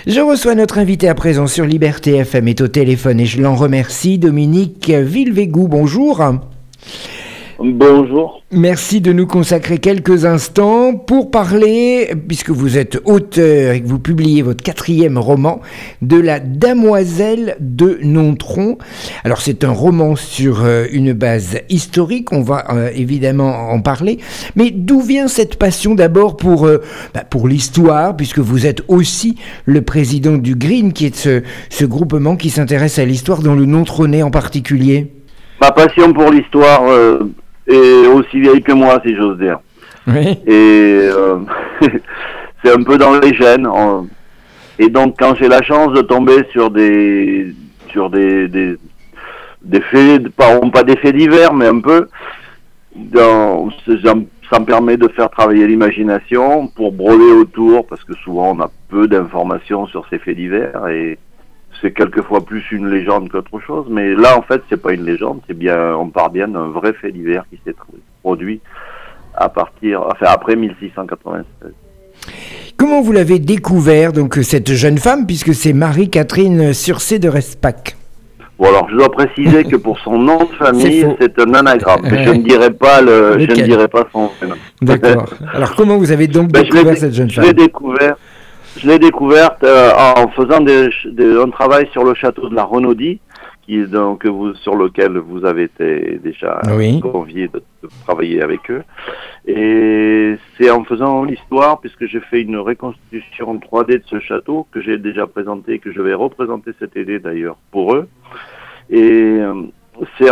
Je reçois notre invité à présent sur Liberté FM est au téléphone et je l'en remercie, Dominique Villevégou. Bonjour. Bonjour. Merci de nous consacrer quelques instants pour parler, puisque vous êtes auteur et que vous publiez votre 4e roman, de La Damoiselle de Nontron. Alors c'est un roman sur une base historique, on va évidemment en parler, mais d'où vient cette passion d'abord pour l'histoire, puisque vous êtes aussi le président du GRIN, qui est ce groupement qui s'intéresse à l'histoire dans le Nontronais en particulier? Ma passion pour l'histoire est aussi vieille que moi, si j'ose dire. Oui. Et c'est un peu dans les gènes. Et donc, quand j'ai la chance de tomber sur des faits, pas des faits divers, mais un peu, ça me permet de faire travailler l'imagination pour broder autour, parce que souvent on a peu d'informations sur ces faits divers et c'est quelquefois plus une légende qu'autre chose, mais là en fait c'est pas une légende, on part bien d'un vrai fait divers qui s'est produit après 1696. Comment vous l'avez découvert, donc, cette jeune femme, puisque c'est Marie-Catherine Sursé de Respac? Bon, alors je dois préciser que pour son nom de famille, c'est un anagramme, mais je ne dirais pas son prénom. D'accord. Alors comment vous avez donc découvert cette jeune femme? Je l'ai découverte en faisant un travail sur le château de la Renaudie, sur lequel vous avez été déjà convié de travailler avec eux. Et c'est en faisant l'histoire, puisque j'ai fait une reconstitution 3D de ce château, que j'ai déjà présenté, que je vais représenter cet été d'ailleurs pour eux. Et c'est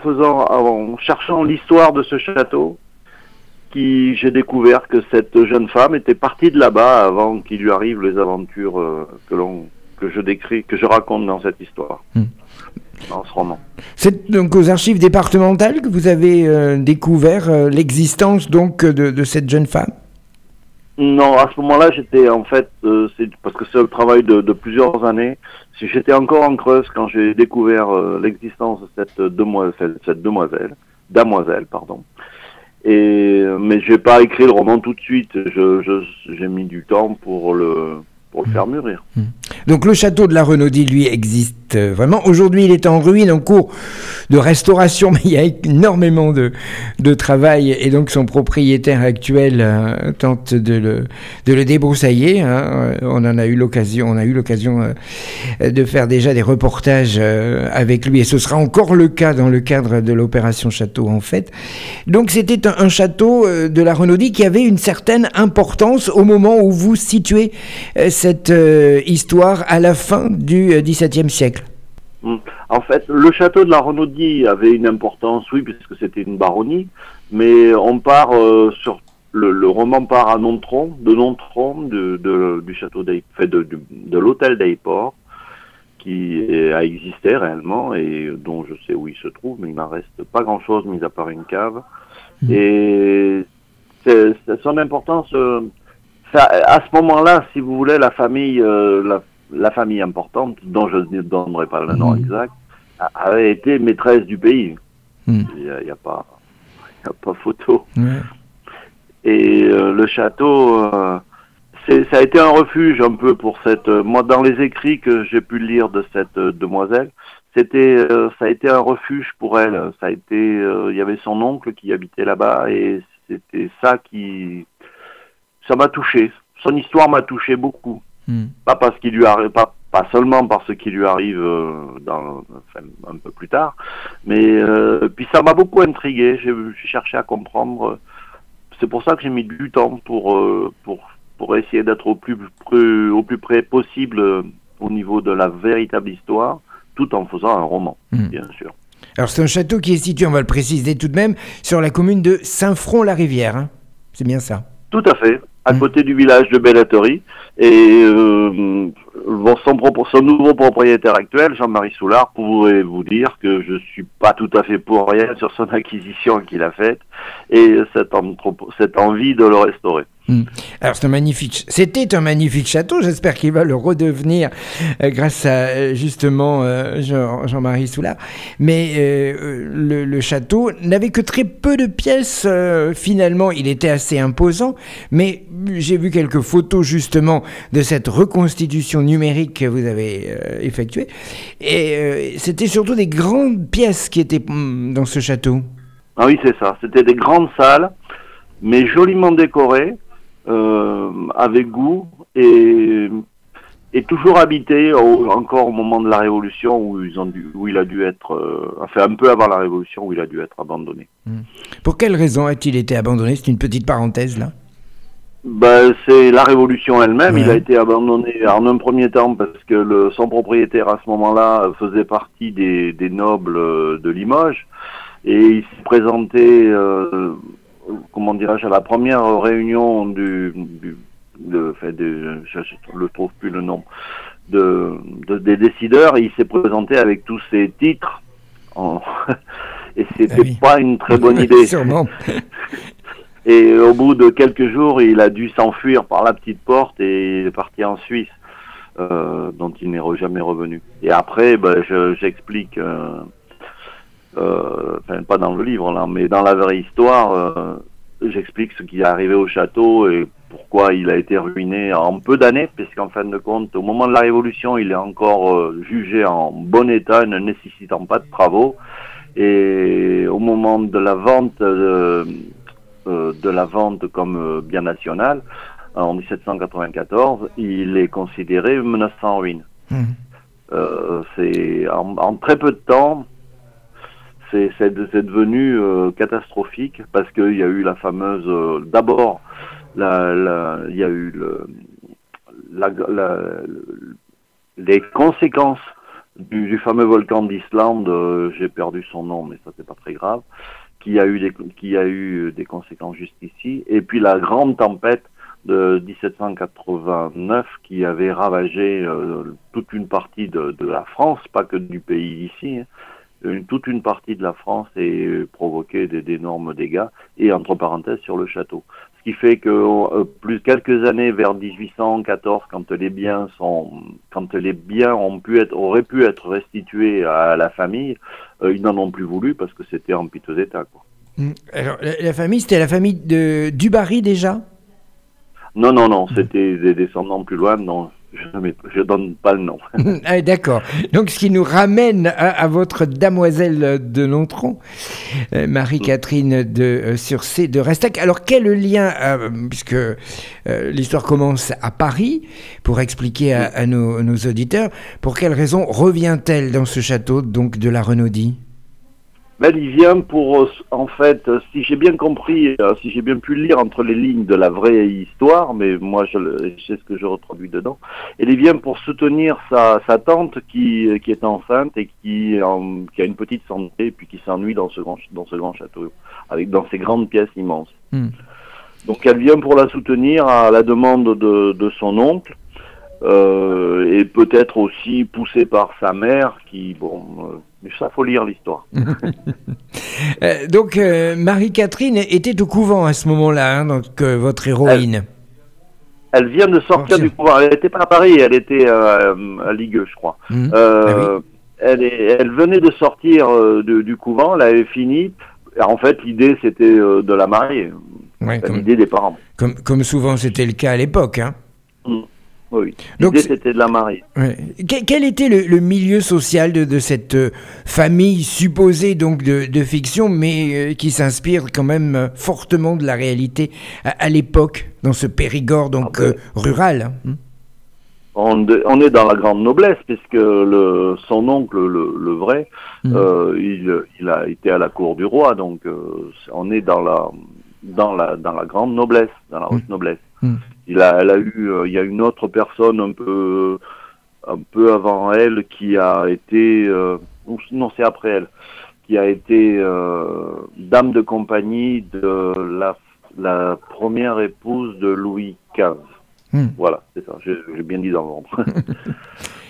en cherchant l'histoire de ce château, j'ai découvert que cette jeune femme était partie de là-bas avant qu'il lui arrive les aventures que je raconte dans cette histoire, dans ce roman. C'est donc aux archives départementales que vous avez découvert l'existence donc de cette jeune femme? Non, à ce moment-là, j'étais en fait, parce que c'est le travail de plusieurs années. Si j'étais encore en Creuse quand j'ai découvert l'existence de cette damoiselle, pardon. Mais j'ai pas écrit le roman tout de suite. J'ai mis du temps pour le faire mûrir. Donc le château de la Renaudie, lui, existe vraiment. Aujourd'hui, il est en ruine, en cours de restauration, mais il y a énormément de travail, et donc son propriétaire actuel tente de le débroussailler. On a eu l'occasion de faire déjà des reportages avec lui, et ce sera encore le cas dans le cadre de l'opération Château, en fait. Donc c'était un château de la Renaudie qui avait une certaine importance au moment où vous situez cette histoire à la fin du XVIIe siècle. En fait, le château de la Renaudie avait une importance, oui, puisque c'était une baronnie, mais on part le roman part à Nontron, du château de l'hôtel d'Aiport, qui a existé réellement et dont je sais où il se trouve, mais il n'en reste pas grand-chose mis à part une cave. Et son importance. À ce moment-là, si vous voulez, la famille importante, dont je ne donnerai pas le nom exact, avait été maîtresse du pays. Il n'y a pas photo. Et le château, ça a été un refuge un peu pour moi, dans les écrits que j'ai pu lire de cette demoiselle, ça a été un refuge pour elle. Il y avait son oncle qui habitait là-bas et c'était ça m'a touché. Son histoire m'a touché beaucoup. Pas parce qu'il lui arrive, pas seulement parce qu'il lui arrive un peu plus tard, mais puis ça m'a beaucoup intrigué. J'ai cherché à comprendre. C'est pour ça que j'ai mis du temps pour essayer d'être au plus près possible au niveau de la véritable histoire, tout en faisant un roman, bien sûr. Alors c'est un château qui est situé, on va le préciser tout de même, sur la commune de Saint-Front-la-Rivière. C'est bien ça? Tout à fait, à côté du village de Bellatterie. Et son nouveau propriétaire actuel, Jean-Marie Soulard, pourrait vous dire que je suis pas tout à fait pour rien sur son acquisition qu'il a faite et cette envie de le restaurer. Alors c'était un magnifique château, j'espère qu'il va le redevenir grâce à justement Jean-Marie Soulard. Mais le château n'avait que très peu de pièces, finalement il était assez imposant, mais j'ai vu quelques photos justement de cette reconstitution numérique que vous avez effectuée, et c'était surtout des grandes pièces qui étaient dans ce château. Ah oui, c'est ça, c'était des grandes salles, mais joliment décorées, avec goût et toujours habité encore au moment de la Révolution où il a dû être, enfin un peu avant la Révolution où il a dû être abandonné. Pour quelle raison a-t-il été abandonné? C'est une petite parenthèse là. Ben, c'est la Révolution elle-même. Ouais. Il a été abandonné en un premier temps parce que son propriétaire à ce moment-là faisait partie des nobles de Limoges et il s'est présenté comment dirais-je, à la première réunion je ne trouve plus le nom, des décideurs, il s'est présenté avec tous ses titres, et c'était pas une très bonne idée. Sûrement. Et au bout de quelques jours, il a dû s'enfuir par la petite porte et il est parti en Suisse, dont il n'est jamais revenu. Et après, j'explique, pas dans le livre là, mais dans la vraie histoire, j'explique ce qui est arrivé au château et pourquoi il a été ruiné en peu d'années, puisqu'en fin de compte, au moment de la Révolution, il est encore jugé en bon état, ne nécessitant pas de travaux. Et au moment de la vente, comme bien national, en 1794, il est considéré menacé en ruine. C'est en très peu de temps. C'est devenu catastrophique parce qu'il y a eu la fameuse d'abord il y a eu les conséquences du fameux volcan d'Islande, j'ai perdu son nom mais ça c'est pas très grave, qui a eu des conséquences juste ici, et puis la grande tempête de 1789 qui avait ravagé toute une partie de la France, pas que du pays d'ici, toute une partie de la France et provoqué d'énormes dégâts, et entre parenthèses sur le château. Ce qui fait que quelques années vers 1814, quand les biens auraient pu être restitués à la famille, ils n'en ont plus voulu parce que c'était en piteux état, quoi. Alors la famille, c'était la famille de Dubarry déjà? Non, c'était des descendants plus loin, non. Je donne pas le nom. Ah, d'accord. Donc, ce qui nous ramène à votre damoiselle de Nontron, Marie-Catherine de Surcé de Restac. Alors, quel lien, puisque l'histoire commence à Paris, pour expliquer à nos auditeurs, pour quelle raison revient-elle dans ce château donc de la Renaudie? Il vient pour, en fait, si j'ai bien compris, si j'ai bien pu lire entre les lignes de la vraie histoire, mais moi je sais ce que je reproduis dedans, il vient pour soutenir sa tante qui est enceinte et qui a une petite santé et puis qui s'ennuie dans ce grand château, dans ces grandes pièces immenses. Donc elle vient pour la soutenir à la demande de son oncle. Et peut-être aussi poussée par sa mère qui, mais ça faut lire l'histoire. Donc Marie-Catherine était au couvent à ce moment-là, donc votre héroïne. Elle vient de sortir du couvent, elle n'était pas à Paris, elle était à Ligueux je crois. Elle venait de sortir du couvent, elle avait fini, en fait l'idée c'était de la marier, l'idée des parents. Comme souvent c'était le cas à l'époque, hein. Oui, l'idée c'était de la marier. Ouais. Quel était le milieu social de cette famille supposée donc de fiction, mais qui s'inspire quand même fortement de la réalité à l'époque, dans ce Périgord donc rural? On est dans la grande noblesse, puisque son oncle, le vrai, il a été à la cour du roi, donc on est dans la grande noblesse, dans la haute noblesse. Il y a une autre personne un peu avant elle qui a été, non c'est après elle, qui a été dame de compagnie de la première épouse de Louis XV. Voilà, c'est ça, j'ai bien dit dans l'ordre.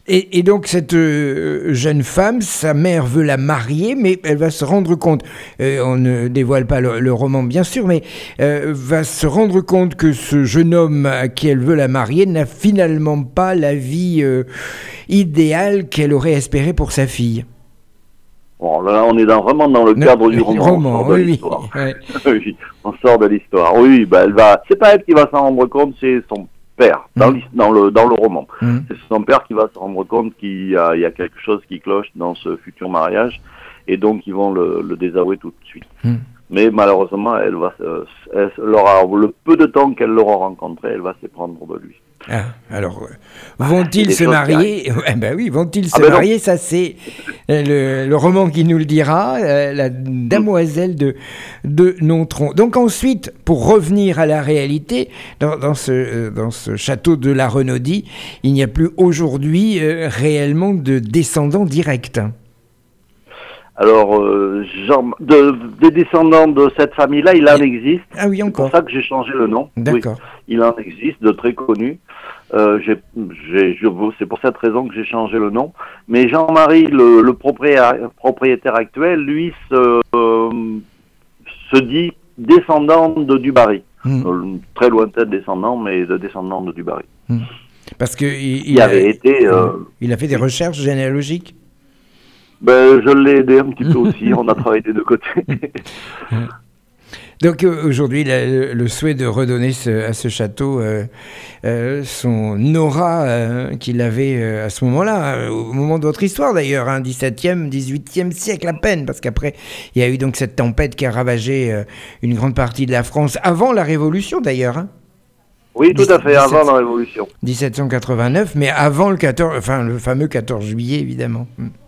Et donc cette jeune femme, sa mère veut la marier, mais elle va se rendre compte, on ne dévoile pas le roman bien sûr, mais va se rendre compte que ce jeune homme à qui elle veut la marier n'a finalement pas la vie idéale qu'elle aurait espérée pour sa fille. Bon, là, on est vraiment dans le cadre du roman. On sort de l'histoire. Oui. Oui, on sort de l'histoire. Oui, c'est pas elle qui va s'en rendre compte, c'est son père dans le roman. C'est son père qui va se rendre compte qu'il y a quelque chose qui cloche dans ce futur mariage, et donc ils vont le désavouer tout de suite. Mais malheureusement, elle aura le peu de temps qu'elle l'aura rencontré, elle va s'éprendre de lui. Ah, alors, vont-ils se marier? Ben oui, vont-ils se marier? Ça, c'est le roman qui nous le dira, la Damoiselle de Nontron. Donc ensuite, pour revenir à la réalité, dans ce château de la Renaudie, il n'y a plus aujourd'hui réellement de descendants directs. Alors, des descendants de cette famille-là, il en existe. Ah oui, encore. C'est pour ça que j'ai changé le nom. D'accord. Oui, il en existe de très connus. C'est pour cette raison que j'ai changé le nom. Mais Jean-Marie, le propriétaire actuel, lui, se dit descendant de Dubarry. Très lointain descendant, mais de descendant de Dubarry. Parce que il a fait des recherches généalogiques. Je l'ai aidé un petit peu aussi, on a travaillé des deux côtés. Donc aujourd'hui, le souhait de redonner à ce château son aura qu'il avait à ce moment-là, au moment de votre histoire d'ailleurs, 17e, 18e siècle à peine, parce qu'après, il y a eu donc cette tempête qui a ravagé une grande partie de la France, avant la Révolution d'ailleurs. Oui, tout à fait, avant la Révolution. 1789, mais avant le fameux 14 juillet, évidemment.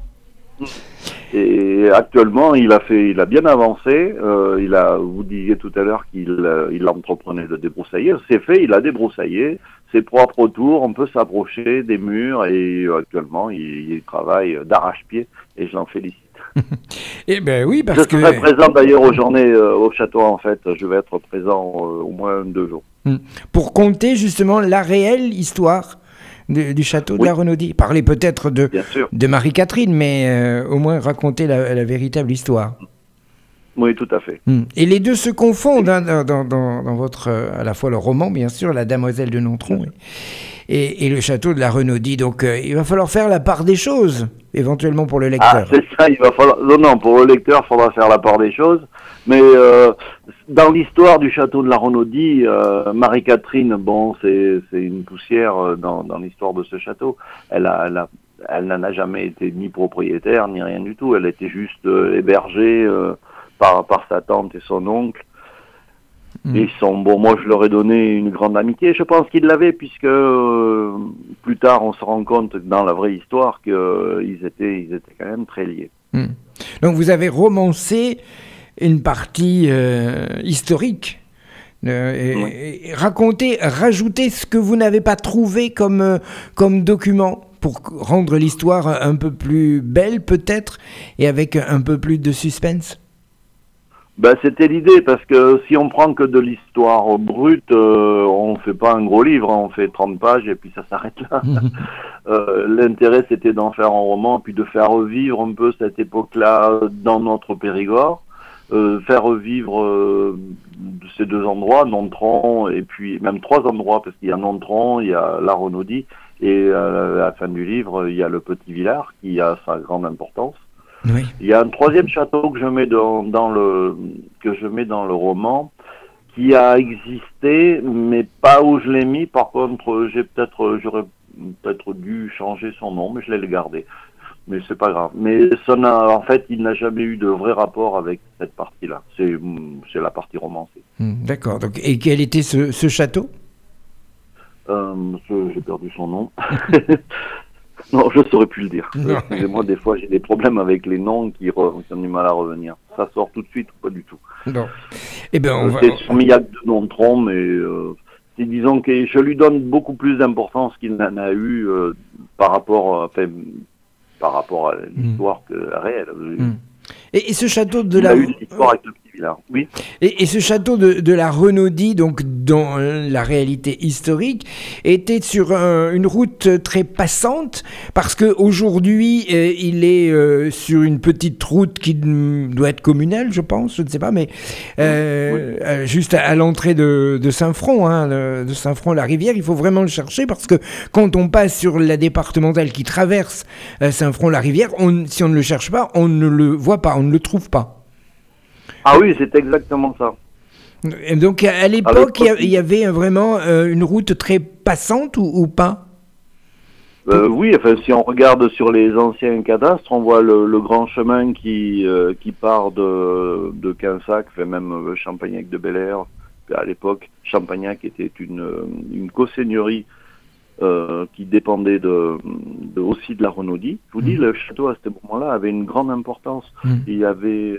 Et actuellement, il a bien avancé. Vous disiez tout à l'heure qu'il entreprenait de débroussailler. C'est fait, il a débroussaillé. C'est propre autour, on peut s'approcher des murs et actuellement, il travaille d'arrache-pied et je l'en félicite. Eh ben oui, parce que... Je serai présent d'ailleurs aux journées au château, en fait. Je vais être présent au moins 2 jours. Pour conter justement la réelle histoire du château de la Renaudie. Parler peut-être de Marie-Catherine, mais au moins raconter la véritable histoire. Oui, tout à fait. Et les deux se confondent dans votre, à la fois le roman, bien sûr, La Damoiselle de Nontron, et le château de la Renaudie. Donc, il va falloir faire la part des choses, éventuellement pour le lecteur. Ah, c'est ça, il va falloir... Non, pour le lecteur, il faudra faire la part des choses. Mais dans l'histoire du château de la Renaudie, Marie-Catherine, c'est une poussière dans l'histoire de ce château. Elle n'en a jamais été ni propriétaire, ni rien du tout. Elle était juste hébergée par sa tante et son oncle. Ils moi je leur ai donné une grande amitié, je pense qu'ils l'avaient, puisque plus tard on se rend compte dans la vraie histoire qu'ils étaient quand même très liés. Donc vous avez romancé une partie historique, et rajouter ce que vous n'avez pas trouvé comme document pour rendre l'histoire un peu plus belle peut-être et avec un peu plus de suspense. C'était l'idée, parce que si on prend que de l'histoire brute, on fait pas un gros livre, on fait 30 pages et puis ça s'arrête là. L'intérêt, c'était d'en faire un roman, puis de faire revivre un peu cette époque-là dans notre Périgord, faire revivre ces 2 endroits, Nontron, et puis même 3 endroits, parce qu'il y a Nontron, il y a la Renaudie, et à la fin du livre, il y a le Petit Villars, qui a sa grande importance. Oui. Il y a un 3e château que je mets dans le roman, qui a existé, mais pas où je l'ai mis. Par contre, j'aurais peut-être dû changer son nom, mais je l'ai gardé. Mais c'est pas grave. Mais en fait, il n'a jamais eu de vrai rapport avec cette partie-là. C'est la partie romancée. D'accord. Donc, et quel était ce château ? J'ai perdu son nom. Non, je ne saurais plus le dire. Excusez-moi, des fois j'ai des problèmes avec les noms qui ont du mal à revenir. Ça sort tout de suite ou pas du tout. Non. Eh ben, c'est sur Millac de Nontron, mais disons que je lui donne beaucoup plus d'importance qu'il n'en a eu par rapport à l'histoire que la réelle. Et ce château de Il a eu l'histoire avec le Petit Villars. Oui. Et ce château de la Renaudie, donc dans la réalité historique, était sur une route très passante, parce qu'aujourd'hui, il est sur une petite route qui doit être communale, je pense, je ne sais pas, mais juste à l'entrée de Saint-Front, hein, de Saint-Front-la-Rivière. Il faut vraiment le chercher, parce que quand on passe sur la départementale qui traverse Saint-Front-la-Rivière, si on ne le cherche pas, on ne le voit pas, on ne le trouve pas. Ah oui, c'est exactement ça. Et donc à l'époque, il y avait vraiment une route très passante ou pas? Oui, enfin, si on regarde sur les anciens cadastres, on voit le grand chemin qui part de Quinsac, fait même Champagnac de Bel-Air. À l'époque, Champagnac était une coseigneurie qui dépendait aussi de la Renaudie. Je vous dis, le château à ce moment-là avait une grande importance. Il y avait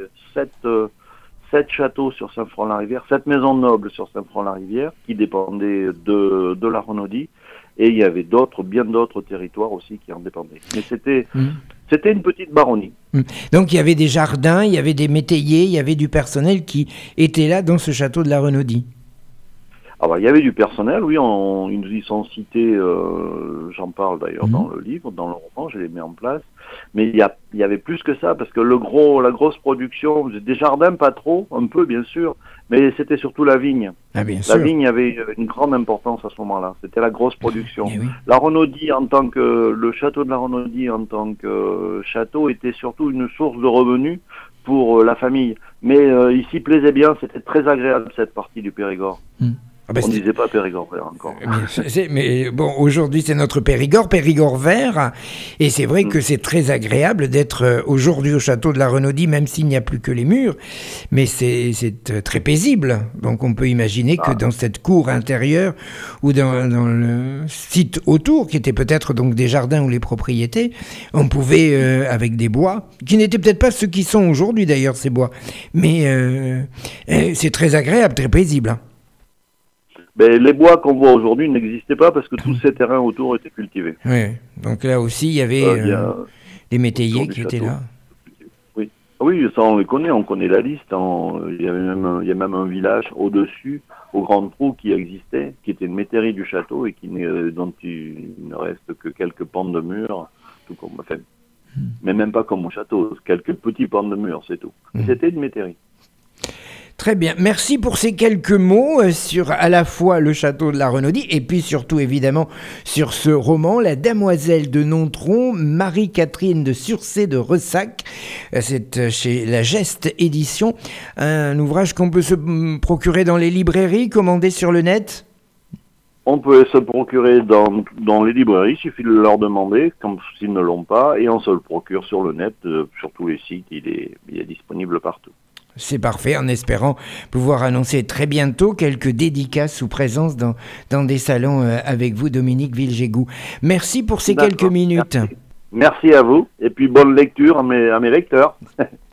7 châteaux sur Saint-Front-la-Rivière, 7 maisons nobles sur Saint-Front-la-Rivière qui dépendaient de la Renaudie, et il y avait bien d'autres territoires aussi qui en dépendaient. Mais c'était une petite baronnie. Donc il y avait des jardins, il y avait des métayers, il y avait du personnel qui était là dans ce château de la Renaudie. Alors, il y avait du personnel, oui, ils sont cités, j'en parle d'ailleurs dans le livre, dans le roman, je les mets en place, mais il y avait plus que ça, parce que la grosse production, des jardins pas trop, un peu bien sûr, mais c'était surtout la vigne. Ah, bien sûr. La vigne avait une grande importance à ce moment-là, c'était la grosse production. Oui. La Renaudie le château de la Renaudie en tant que château était surtout une source de revenus pour la famille, mais il s'y plaisait bien, c'était très agréable cette partie du Périgord. Ah ben on ne disait pas Périgord vert encore. Mais bon, aujourd'hui c'est notre Périgord vert, et c'est vrai que c'est très agréable d'être aujourd'hui au château de la Renaudie, même s'il n'y a plus que les murs, mais c'est très paisible. Donc on peut imaginer que dans cette cour intérieure ou dans le site autour, qui était peut-être donc des jardins ou les propriétés, on pouvait, avec des bois, qui n'étaient peut-être pas ceux qui sont aujourd'hui d'ailleurs ces bois, mais c'est très agréable, très paisible. Hein. Ben, les bois qu'on voit aujourd'hui n'existaient pas parce que tous ces terrains autour étaient cultivés. Oui, donc là aussi il y avait les métayers qui étaient là. Oui, ça on les connaît, on connaît la liste. Il y a même un village au-dessus, au Grand Trou, qui existait, qui était une métairie du château et dont il ne reste que quelques pans de murs, tout comme, enfin, mais même pas comme au château, quelques petits pans de murs, c'est tout. C'était une métairie. Très bien, merci pour ces quelques mots sur à la fois le château de la Renaudie et puis surtout évidemment sur ce roman, La Damoiselle de Nontron, Marie-Catherine de Sursé de Ressac. C'est chez La Geste Édition, un ouvrage qu'on peut se procurer dans les librairies, commander sur le net. On peut se procurer dans les librairies, il suffit de leur demander, comme s'ils ne l'ont pas, et on se le procure sur le net, sur tous les sites, il est disponible partout. C'est parfait, en espérant pouvoir annoncer très bientôt quelques dédicaces ou présences dans des salons avec vous, Dominique Villegégoux. Merci pour ces quelques minutes. Merci à vous, et puis bonne lecture à mes lecteurs.